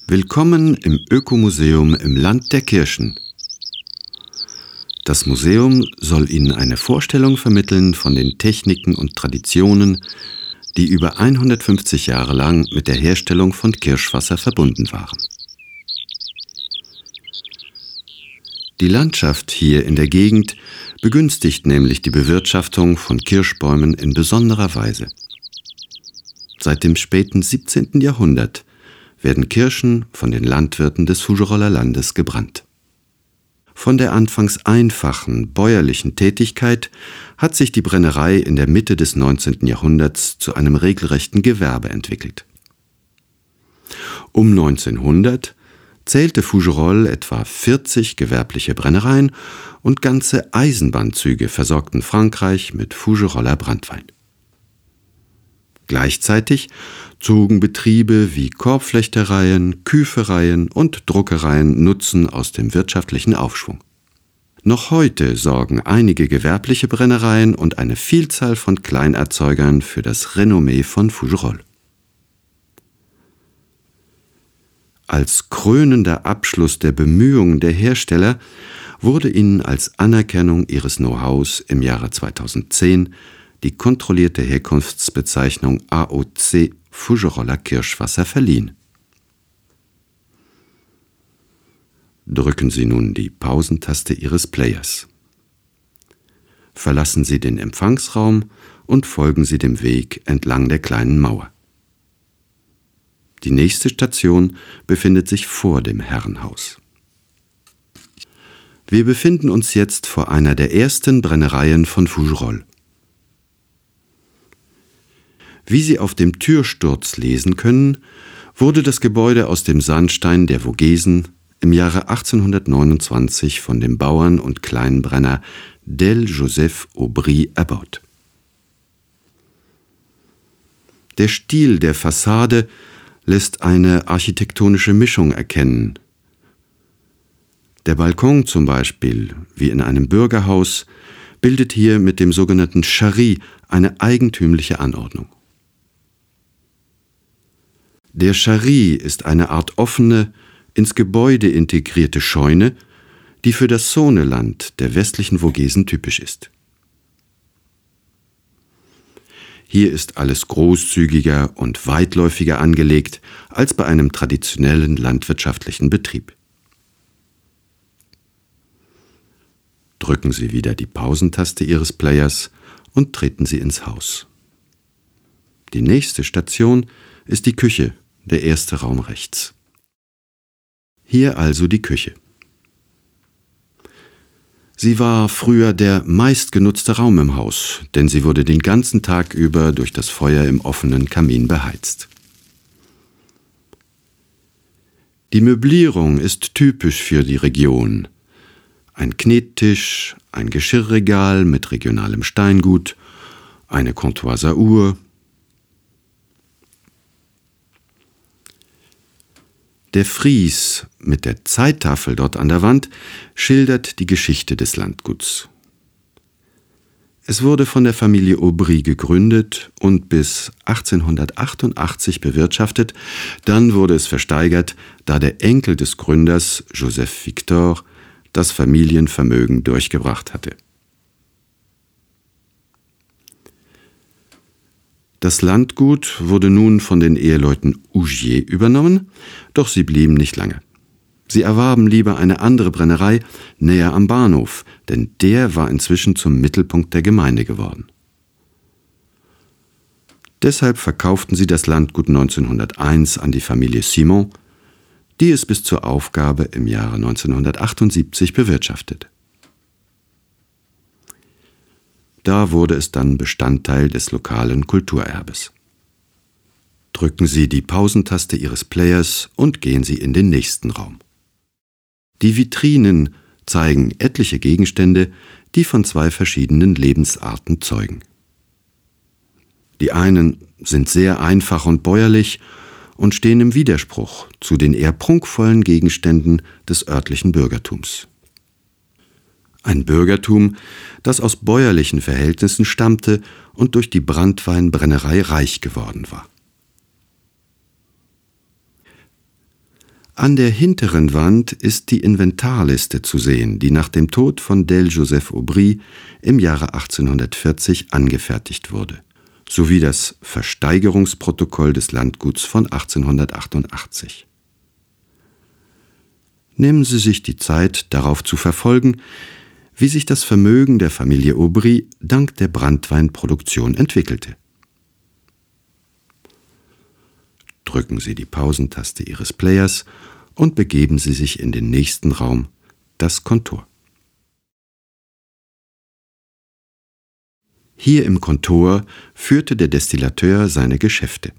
Willkommen im Ökomuseum im Land der Kirschen. Das Museum soll Ihnen eine Vorstellung vermitteln von den Techniken und Traditionen, die über 150 Jahre lang mit der Herstellung von Kirschwasser verbunden waren. Die Landschaft hier in der Gegend begünstigt nämlich die Bewirtschaftung von Kirschbäumen in besonderer Weise. Seit dem späten 17. Jahrhundert werden Kirschen von den Landwirten des Fougeroller Landes gebrannt. Von der anfangs einfachen bäuerlichen Tätigkeit hat sich die Brennerei in der Mitte des 19. Jahrhunderts zu einem regelrechten Gewerbe entwickelt. Um 1900 zählte Fougerolles etwa 40 gewerbliche Brennereien und ganze Eisenbahnzüge versorgten Frankreich mit Fougeroller Branntwein. Gleichzeitig zogen Betriebe wie Korbflechtereien, Küfereien und Druckereien Nutzen aus dem wirtschaftlichen Aufschwung. Noch heute sorgen einige gewerbliche Brennereien und eine Vielzahl von Kleinerzeugern für das Renommee von Fougerolles. Als krönender Abschluss der Bemühungen der Hersteller wurde ihnen als Anerkennung ihres Know-hows im Jahre 2010 die kontrollierte Herkunftsbezeichnung AOC Fougeroller Kirschwasser verliehen. Drücken Sie nun die Pausentaste Ihres Players. Verlassen Sie den Empfangsraum und folgen Sie dem Weg entlang der kleinen Mauer. Die nächste Station befindet sich vor dem Herrenhaus. Wir befinden uns jetzt vor einer der ersten Brennereien von Fougerolles. Wie Sie auf dem Türsturz lesen können, wurde das Gebäude aus dem Sandstein der Vogesen im Jahre 1829 von dem Bauern und Kleinbrenner Del Joseph Aubry erbaut. Der Stil der Fassade lässt eine architektonische Mischung erkennen. Der Balkon zum Beispiel, wie in einem Bürgerhaus, bildet hier mit dem sogenannten Charry eine eigentümliche Anordnung. Der Charry ist eine Art offene, ins Gebäude integrierte Scheune, die für das Saôneland der westlichen Vogesen typisch ist. Hier ist alles großzügiger und weitläufiger angelegt als bei einem traditionellen landwirtschaftlichen Betrieb. Drücken Sie wieder die Pausentaste Ihres Players und treten Sie ins Haus. Die nächste Station ist die Küche, der erste Raum rechts. Hier also die Küche. Sie war früher der meistgenutzte Raum im Haus, denn sie wurde den ganzen Tag über durch das Feuer im offenen Kamin beheizt. Die Möblierung ist typisch für die Region. Ein Knettisch, ein Geschirrregal mit regionalem Steingut, eine Comptoiser Uhr. Der Fries mit der Zeittafel dort an der Wand schildert die Geschichte des Landguts. Es wurde von der Familie Aubry gegründet und bis 1888 bewirtschaftet, dann wurde es versteigert, da der Enkel des Gründers, Joseph Victor, das Familienvermögen durchgebracht hatte. Das Landgut wurde nun von den Eheleuten Ougier übernommen, doch sie blieben nicht lange. Sie erwarben lieber eine andere Brennerei näher am Bahnhof, denn der war inzwischen zum Mittelpunkt der Gemeinde geworden. Deshalb verkauften sie das Landgut 1901 an die Familie Simon, die es bis zur Aufgabe im Jahre 1978 bewirtschaftet. Da wurde es dann Bestandteil des lokalen Kulturerbes. Drücken Sie die Pausentaste Ihres Players und gehen Sie in den nächsten Raum. Die Vitrinen zeigen etliche Gegenstände, die von zwei verschiedenen Lebensarten zeugen. Die einen sind sehr einfach und bäuerlich und stehen im Widerspruch zu den eher prunkvollen Gegenständen des örtlichen Bürgertums. Ein Bürgertum, das aus bäuerlichen Verhältnissen stammte und durch die Branntweinbrennerei reich geworden war. An der hinteren Wand ist die Inventarliste zu sehen, die nach dem Tod von Del Joseph Aubry im Jahre 1840 angefertigt wurde, sowie das Versteigerungsprotokoll des Landguts von 1888. Nehmen Sie sich die Zeit, darauf zu verfolgen, wie sich das Vermögen der Familie Aubry dank der Branntweinproduktion entwickelte. Drücken Sie die Pausentaste Ihres Players und begeben Sie sich in den nächsten Raum, das Kontor. Hier im Kontor führte der Destillateur seine Geschäfte.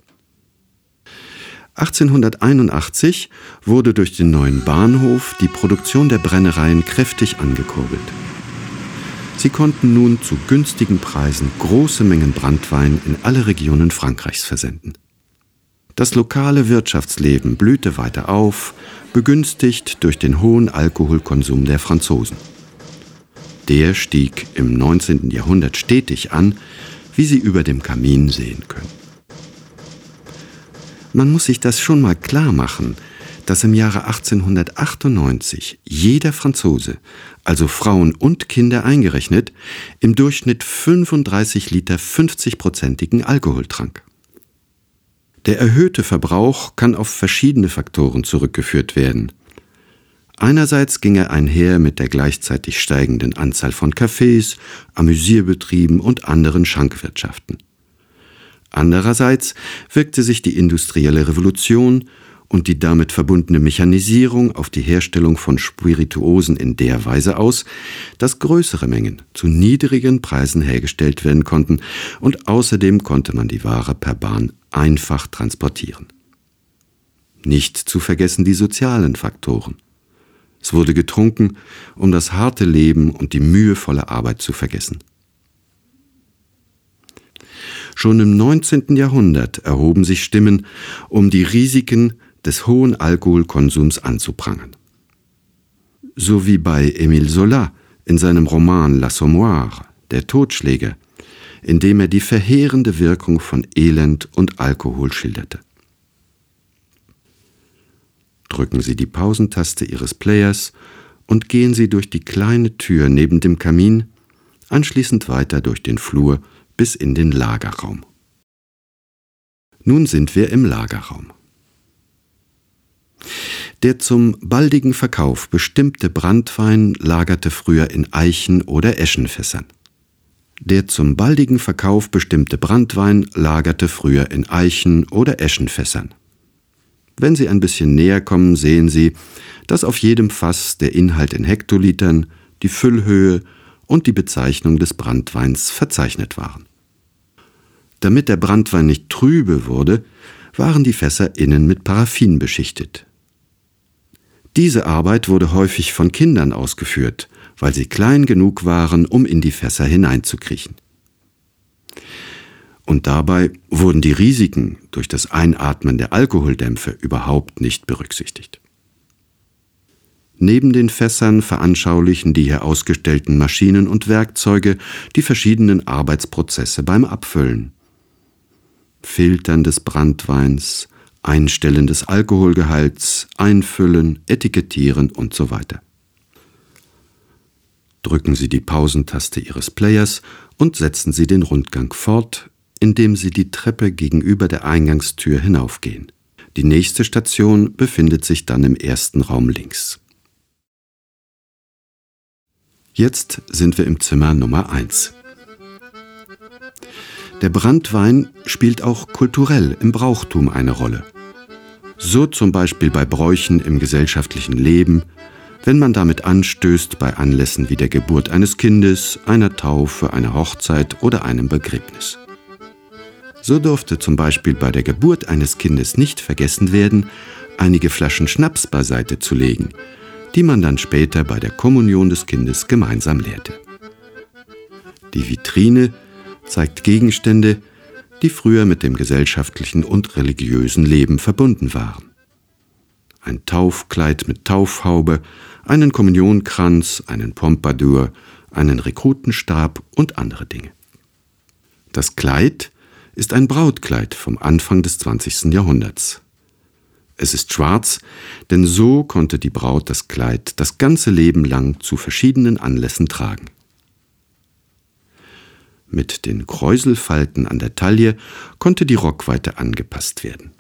1881 wurde durch den neuen Bahnhof die Produktion der Brennereien kräftig angekurbelt. Sie konnten nun zu günstigen Preisen große Mengen Branntwein in alle Regionen Frankreichs versenden. Das lokale Wirtschaftsleben blühte weiter auf, begünstigt durch den hohen Alkoholkonsum der Franzosen. Der stieg im 19. Jahrhundert stetig an, wie Sie über dem Kamin sehen können. Man muss sich das schon mal klar machen, dass im Jahre 1898 jeder Franzose, also Frauen und Kinder eingerechnet, im Durchschnitt 35 Liter 50-prozentigen Alkohol trank. Der erhöhte Verbrauch kann auf verschiedene Faktoren zurückgeführt werden. Einerseits ging er einher mit der gleichzeitig steigenden Anzahl von Cafés, Amüsierbetrieben und anderen Schankwirtschaften. Andererseits wirkte sich die industrielle Revolution und die damit verbundene Mechanisierung auf die Herstellung von Spirituosen in der Weise aus, dass größere Mengen zu niedrigen Preisen hergestellt werden konnten und außerdem konnte man die Ware per Bahn einfach transportieren. Nicht zu vergessen die sozialen Faktoren. Es wurde getrunken, um das harte Leben und die mühevolle Arbeit zu vergessen. Schon im 19. Jahrhundert erhoben sich Stimmen, um die Risiken des hohen Alkoholkonsums anzuprangern. So wie bei Émile Zola in seinem Roman L'Assommoir, der Totschläger, in dem er die verheerende Wirkung von Elend und Alkohol schilderte. Drücken Sie die Pausentaste Ihres Players und gehen Sie durch die kleine Tür neben dem Kamin, anschließend weiter durch den Flur bis in den Lagerraum. Nun sind wir im Lagerraum. Der zum baldigen Verkauf bestimmte Branntwein lagerte früher in Eichen- oder Eschenfässern. Der zum baldigen Verkauf bestimmte Branntwein lagerte früher in Eichen- oder Eschenfässern. Wenn Sie ein bisschen näher kommen, sehen Sie, dass auf jedem Fass der Inhalt in Hektolitern, die Füllhöhe und die Bezeichnung des Branntweins verzeichnet waren. Damit der Branntwein nicht trübe wurde, waren die Fässer innen mit Paraffin beschichtet. Diese Arbeit wurde häufig von Kindern ausgeführt, weil sie klein genug waren, um in die Fässer hineinzukriechen. Und dabei wurden die Risiken durch das Einatmen der Alkoholdämpfe überhaupt nicht berücksichtigt. Neben den Fässern veranschaulichen die hier ausgestellten Maschinen und Werkzeuge die verschiedenen Arbeitsprozesse beim Abfüllen. Filtern des Branntweins, Einstellen des Alkoholgehalts, Einfüllen, Etikettieren und so weiter. Drücken Sie die Pausentaste Ihres Players und setzen Sie den Rundgang fort, indem Sie die Treppe gegenüber der Eingangstür hinaufgehen. Die nächste Station befindet sich dann im ersten Raum links. Jetzt sind wir im Zimmer Nummer 1. Der Branntwein spielt auch kulturell im Brauchtum eine Rolle. So zum Beispiel bei Bräuchen im gesellschaftlichen Leben, wenn man damit anstößt bei Anlässen wie der Geburt eines Kindes, einer Taufe, einer Hochzeit oder einem Begräbnis. So durfte zum Beispiel bei der Geburt eines Kindes nicht vergessen werden, einige Flaschen Schnaps beiseite zu legen, die man dann später bei der Kommunion des Kindes gemeinsam leerte. Die Vitrine zeigt Gegenstände, die früher mit dem gesellschaftlichen und religiösen Leben verbunden waren. Ein Taufkleid mit Taufhaube, einen Kommunionkranz, einen Pompadour, einen Rekrutenstab und andere Dinge. Das Kleid ist ein Brautkleid vom Anfang des 20. Jahrhunderts. Es ist schwarz, denn so konnte die Braut das Kleid das ganze Leben lang zu verschiedenen Anlässen tragen. Mit den Kräuselfalten an der Taille konnte die Rockweite angepasst werden.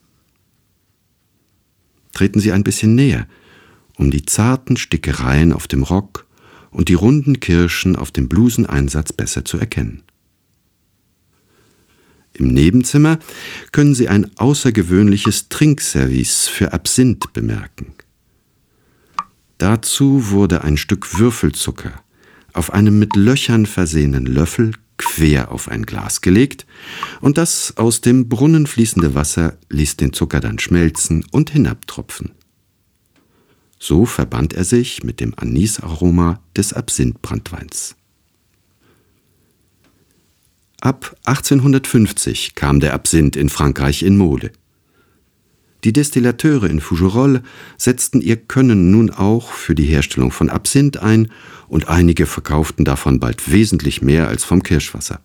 Treten Sie ein bisschen näher, um die zarten Stickereien auf dem Rock und die runden Kirschen auf dem Bluseneinsatz besser zu erkennen. Im Nebenzimmer können Sie ein außergewöhnliches Trinkservice für Absinth bemerken. Dazu wurde ein Stück Würfelzucker auf einem mit Löchern versehenen Löffel quer auf ein Glas gelegt und das aus dem Brunnen fließende Wasser ließ den Zucker dann schmelzen und hinabtropfen. So verband er sich mit dem Anisaroma des Absinthbranntweins. Ab 1850 kam der Absinth in Frankreich in Mode. Die Destillateure in Fougerolles setzten ihr Können nun auch für die Herstellung von Absinth ein und einige verkauften davon bald wesentlich mehr als vom Kirschwasser.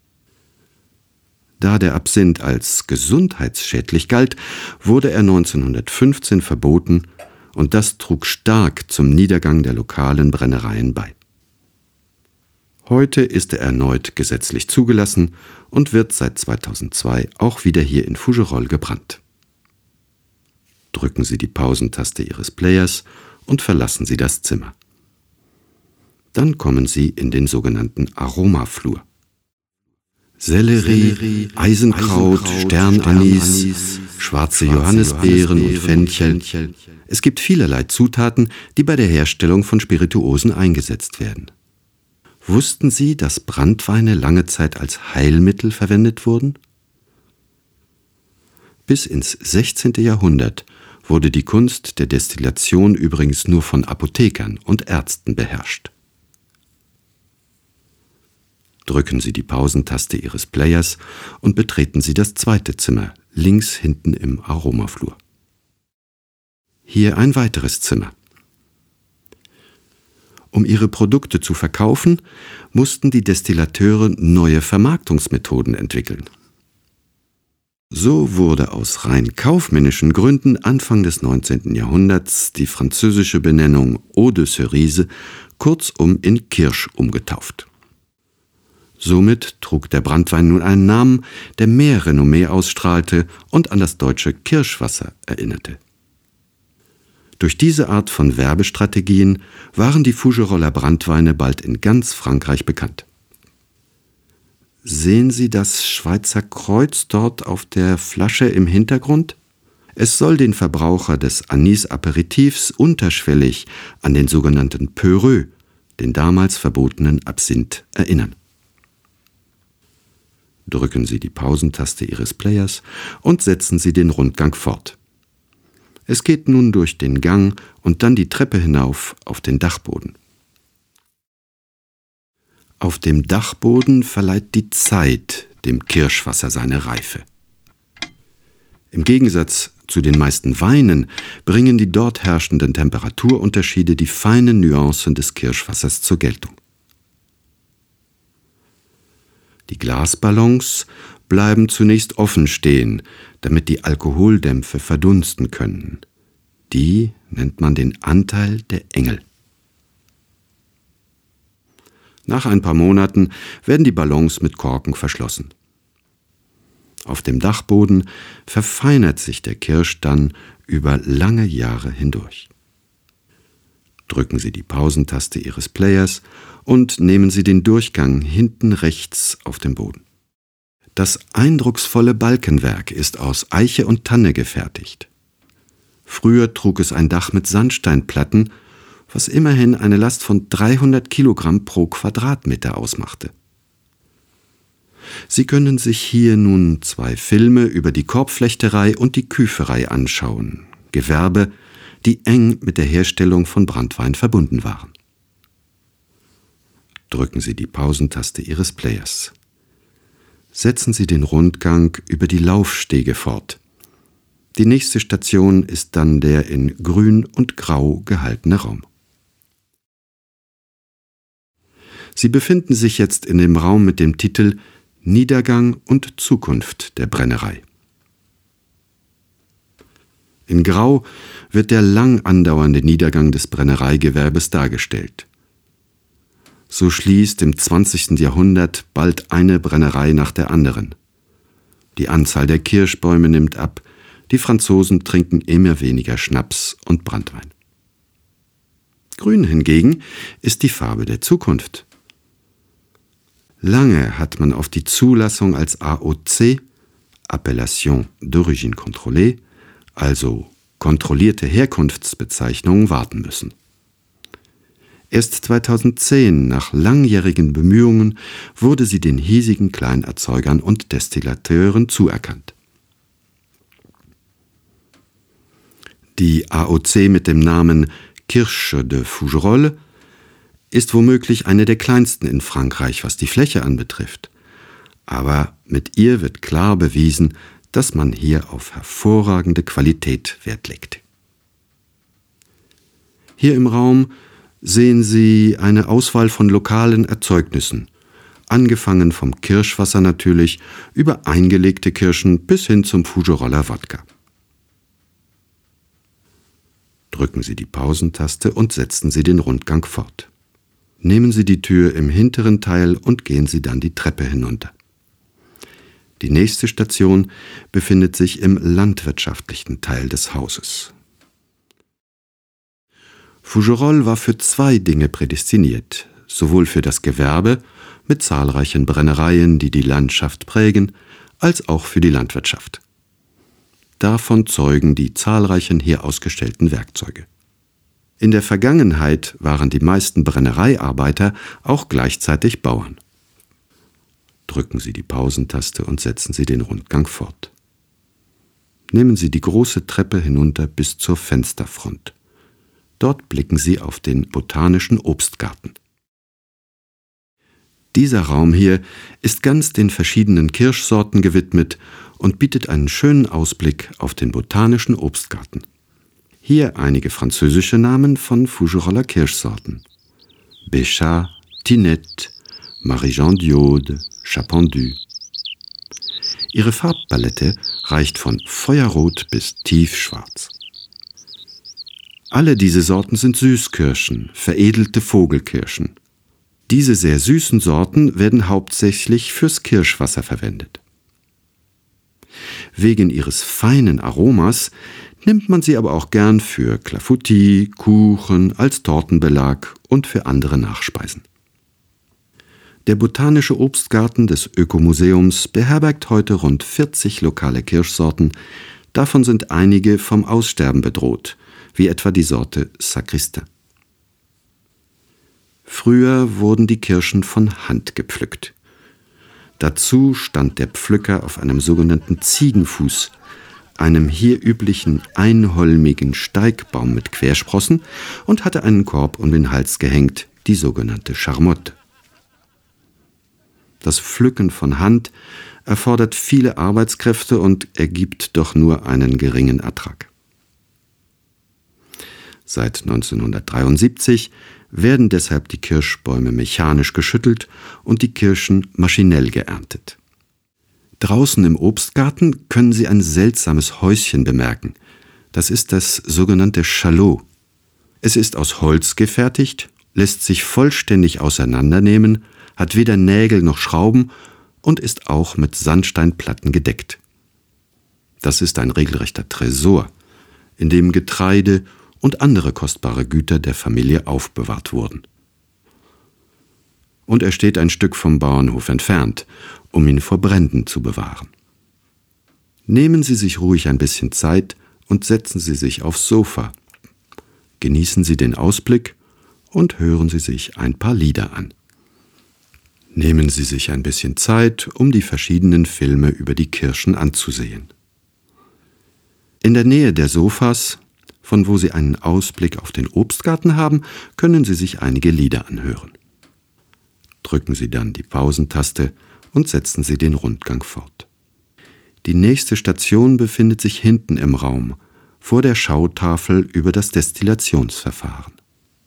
Da der Absinth als gesundheitsschädlich galt, wurde er 1915 verboten und das trug stark zum Niedergang der lokalen Brennereien bei. Heute ist er erneut gesetzlich zugelassen und wird seit 2002 auch wieder hier in Fougerolles gebrannt. Drücken Sie die Pausentaste Ihres Players und verlassen Sie das Zimmer. Dann kommen Sie in den sogenannten Aromaflur. Sellerie, Eisenkraut, Sternanis, schwarze Johannisbeeren und Fenchel. Es gibt vielerlei Zutaten, die bei der Herstellung von Spirituosen eingesetzt werden. Wussten Sie, dass Branntweine lange Zeit als Heilmittel verwendet wurden? Bis ins 16. Jahrhundert wurde die Kunst der Destillation übrigens nur von Apothekern und Ärzten beherrscht. Drücken Sie die Pausentaste Ihres Players und betreten Sie das zweite Zimmer, links hinten im Aromaflur. Hier ein weiteres Zimmer. Um ihre Produkte zu verkaufen, mussten die Destillateure neue Vermarktungsmethoden entwickeln. So wurde aus rein kaufmännischen Gründen Anfang des 19. Jahrhunderts die französische Benennung Eau de Cerise kurzum in Kirsch umgetauft. Somit trug der Branntwein nun einen Namen, der mehr Renommee ausstrahlte und an das deutsche Kirschwasser erinnerte. Durch diese Art von Werbestrategien waren die Fougeroller Branntweine bald in ganz Frankreich bekannt. Sehen Sie das Schweizer Kreuz dort auf der Flasche im Hintergrund? Es soll den Verbraucher des Anis-Aperitifs unterschwellig an den sogenannten Peureux, den damals verbotenen Absinth, erinnern. Drücken Sie die Pausentaste Ihres Players und setzen Sie den Rundgang fort. Es geht nun durch den Gang und dann die Treppe hinauf auf den Dachboden. Auf dem Dachboden verleiht die Zeit dem Kirschwasser seine Reife. Im Gegensatz zu den meisten Weinen bringen die dort herrschenden Temperaturunterschiede die feinen Nuancen des Kirschwassers zur Geltung. Die Glasballons bleiben zunächst offen stehen, damit die Alkoholdämpfe verdunsten können. Die nennt man den Anteil der Engel. Nach ein paar Monaten werden die Ballons mit Korken verschlossen. Auf dem Dachboden verfeinert sich der Kirsch dann über lange Jahre hindurch. Drücken Sie die Pausentaste Ihres Players und nehmen Sie den Durchgang hinten rechts auf dem Boden. Das eindrucksvolle Balkenwerk ist aus Eiche und Tanne gefertigt. Früher trug es ein Dach mit Sandsteinplatten, was immerhin eine Last von 300 Kilogramm pro Quadratmeter ausmachte. Sie können sich hier nun 2 Filme über die Korbflechterei und die Küferei anschauen, Gewerbe, die eng mit der Herstellung von Branntwein verbunden waren. Drücken Sie die Pausentaste Ihres Players. Setzen Sie den Rundgang über die Laufstege fort. Die nächste Station ist dann der in Grün und Grau gehaltene Raum. Sie befinden sich jetzt in dem Raum mit dem Titel Niedergang und Zukunft der Brennerei. In Grau wird der lang andauernde Niedergang des Brennereigewerbes dargestellt. So schließt im 20. Jahrhundert bald eine Brennerei nach der anderen. Die Anzahl der Kirschbäume nimmt ab, die Franzosen trinken immer weniger Schnaps und Branntwein. Grün hingegen ist die Farbe der Zukunft. Lange hat man auf die Zulassung als AOC, Appellation d'origine contrôlée, also kontrollierte Herkunftsbezeichnung, warten müssen. Erst 2010, nach langjährigen Bemühungen, wurde sie den hiesigen Kleinerzeugern und Destillateuren zuerkannt. Die AOC mit dem Namen Kirsche de Fougerolles ist womöglich eine der kleinsten in Frankreich, was die Fläche anbetrifft. Aber mit ihr wird klar bewiesen, dass man hier auf hervorragende Qualität Wert legt. Hier im Raum sehen Sie eine Auswahl von lokalen Erzeugnissen, angefangen vom Kirschwasser natürlich, über eingelegte Kirschen bis hin zum Fougeroller Wodka. Drücken Sie die Pausentaste und setzen Sie den Rundgang fort. Nehmen Sie die Tür im hinteren Teil und gehen Sie dann die Treppe hinunter. Die nächste Station befindet sich im landwirtschaftlichen Teil des Hauses. Fougerolles war für zwei Dinge prädestiniert, sowohl für das Gewerbe mit zahlreichen Brennereien, die die Landschaft prägen, als auch für die Landwirtschaft. Davon zeugen die zahlreichen hier ausgestellten Werkzeuge. In der Vergangenheit waren die meisten Brennereiarbeiter auch gleichzeitig Bauern. Drücken Sie die Pausentaste und setzen Sie den Rundgang fort. Nehmen Sie die große Treppe hinunter bis zur Fensterfront. Dort blicken Sie auf den botanischen Obstgarten. Dieser Raum hier ist ganz den verschiedenen Kirschsorten gewidmet und bietet einen schönen Ausblick auf den botanischen Obstgarten. Hier einige französische Namen von Fougeroller Kirschsorten: Béchat, Tinette, Marie-Jeanne d'Aude, Chapendu. Ihre Farbpalette reicht von feuerrot bis tiefschwarz. Alle diese Sorten sind Süßkirschen, veredelte Vogelkirschen. Diese sehr süßen Sorten werden hauptsächlich fürs Kirschwasser verwendet. Wegen ihres feinen Aromas nimmt man sie aber auch gern für Clafoutis, Kuchen, als Tortenbelag und für andere Nachspeisen. Der botanische Obstgarten des Ökomuseums beherbergt heute rund 40 lokale Kirschsorten, davon sind einige vom Aussterben bedroht, wie etwa die Sorte Sacristain. Früher wurden die Kirschen von Hand gepflückt. Dazu stand der Pflücker auf einem sogenannten Ziegenfuß, einem hier üblichen einholmigen Steigbaum mit Quersprossen, und hatte einen Korb um den Hals gehängt, die sogenannte Charmotte. Das Pflücken von Hand erfordert viele Arbeitskräfte und ergibt doch nur einen geringen Ertrag. Seit 1973 werden deshalb die Kirschbäume mechanisch geschüttelt und die Kirschen maschinell geerntet. Draußen im Obstgarten können Sie ein seltsames Häuschen bemerken. Das ist das sogenannte Chalot. Es ist aus Holz gefertigt, lässt sich vollständig auseinandernehmen, hat weder Nägel noch Schrauben und ist auch mit Sandsteinplatten gedeckt. Das ist ein regelrechter Tresor, in dem Getreide und andere kostbare Güter der Familie aufbewahrt wurden. Und er steht ein Stück vom Bauernhof entfernt, um ihn vor Bränden zu bewahren. Nehmen Sie sich ruhig ein bisschen Zeit und setzen Sie sich aufs Sofa. Genießen Sie den Ausblick und hören Sie sich ein paar Lieder an. Nehmen Sie sich ein bisschen Zeit, um die verschiedenen Filme über die Kirschen anzusehen. In der Nähe der Sofas, von wo Sie einen Ausblick auf den Obstgarten haben, können Sie sich einige Lieder anhören. Drücken Sie dann die Pausentaste und setzen Sie den Rundgang fort. Die nächste Station befindet sich hinten im Raum, vor der Schautafel über das Destillationsverfahren.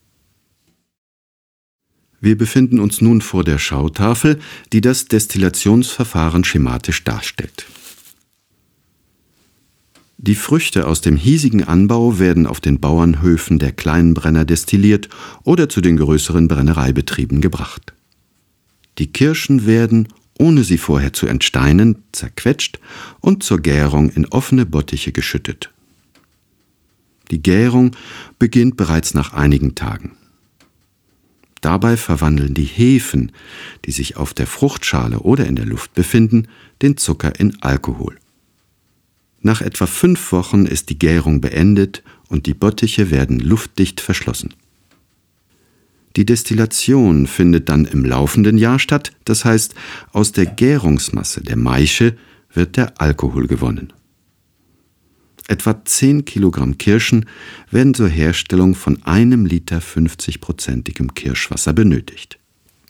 Wir befinden uns nun vor der Schautafel, die das Destillationsverfahren schematisch darstellt. Die Früchte aus dem hiesigen Anbau werden auf den Bauernhöfen der kleinen Brenner destilliert oder zu den größeren Brennereibetrieben gebracht. Die Kirschen werden, ohne sie vorher zu entsteinen, zerquetscht und zur Gärung in offene Bottiche geschüttet. Die Gärung beginnt bereits nach einigen Tagen. Dabei verwandeln die Hefen, die sich auf der Fruchtschale oder in der Luft befinden, den Zucker in Alkohol. Nach etwa 5 Wochen ist die Gärung beendet und die Bottiche werden luftdicht verschlossen. Die Destillation findet dann im laufenden Jahr statt, das heißt, aus der Gärungsmasse der Maische wird der Alkohol gewonnen. Etwa 10 Kilogramm Kirschen werden zur Herstellung von 1 Liter 50-prozentigem Kirschwasser benötigt.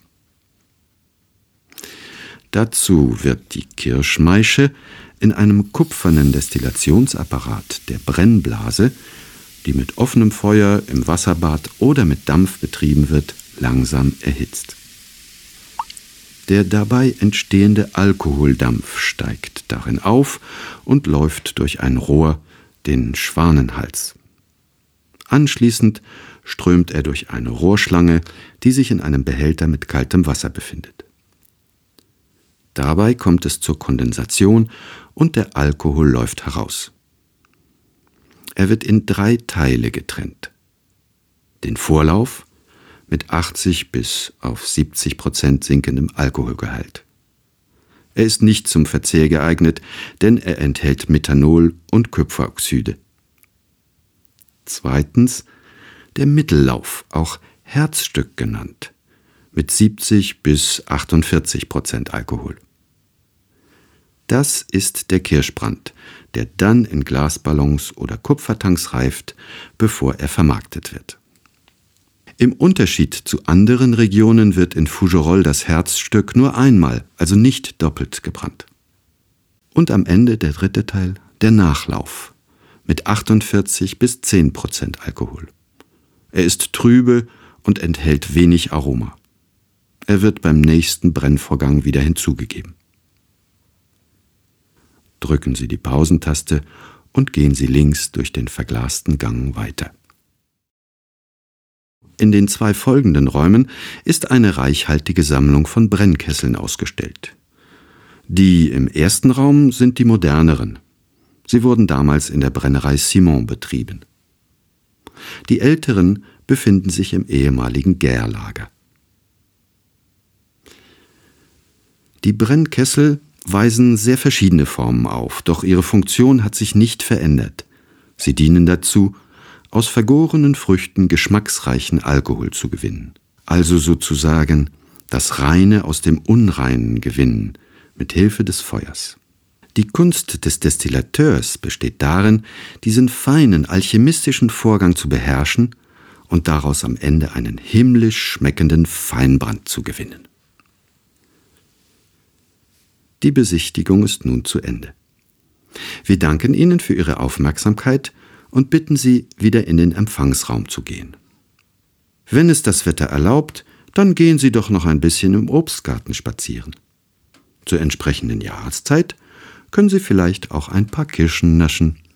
Dazu wird die Kirschmaische in einem kupfernen Destillationsapparat der Brennblase, die mit offenem Feuer im Wasserbad oder mit Dampf betrieben wird, langsam erhitzt. Der dabei entstehende Alkoholdampf steigt darin auf und läuft durch ein Rohr, den Schwanenhals. Anschließend strömt er durch eine Rohrschlange, die sich in einem Behälter mit kaltem Wasser befindet. Dabei kommt es zur Kondensation und der Alkohol läuft heraus. Er wird in 3 Teile getrennt. Den Vorlauf mit 80 bis auf 70% sinkendem Alkoholgehalt. Er ist nicht zum Verzehr geeignet, denn er enthält Methanol und Kupferoxide. Zweitens der Mittellauf, auch Herzstück genannt, mit 70 bis 48% Alkohol. Das ist der Kirschbrand, der dann in Glasballons oder Kupfertanks reift, bevor er vermarktet wird. Im Unterschied zu anderen Regionen wird in Fougerolles das Herzstück nur einmal, also nicht doppelt gebrannt. Und am Ende der 3. Teil, der Nachlauf, mit 48 bis 10% Alkohol. Er ist trübe und enthält wenig Aroma. Er wird beim nächsten Brennvorgang wieder hinzugegeben. Drücken Sie die Pausentaste und gehen Sie links durch den verglasten Gang weiter. In den 2 folgenden Räumen ist eine reichhaltige Sammlung von Brennkesseln ausgestellt. Die im ersten Raum sind die moderneren. Sie wurden damals in der Brennerei Simon betrieben. Die älteren befinden sich im ehemaligen Gärlager. Die Brennkessel weisen sehr verschiedene Formen auf, doch ihre Funktion hat sich nicht verändert. Sie dienen dazu, aus vergorenen Früchten geschmacksreichen Alkohol zu gewinnen. Also sozusagen das Reine aus dem Unreinen gewinnen, mit Hilfe des Feuers. Die Kunst des Destillateurs besteht darin, diesen feinen alchemistischen Vorgang zu beherrschen und daraus am Ende einen himmlisch schmeckenden Feinbrand zu gewinnen. Die Besichtigung ist nun zu Ende. Wir danken Ihnen für Ihre Aufmerksamkeit und bitten Sie, wieder in den Empfangsraum zu gehen. Wenn es das Wetter erlaubt, dann gehen Sie doch noch ein bisschen im Obstgarten spazieren. Zur entsprechenden Jahreszeit können Sie vielleicht auch ein paar Kirschen naschen.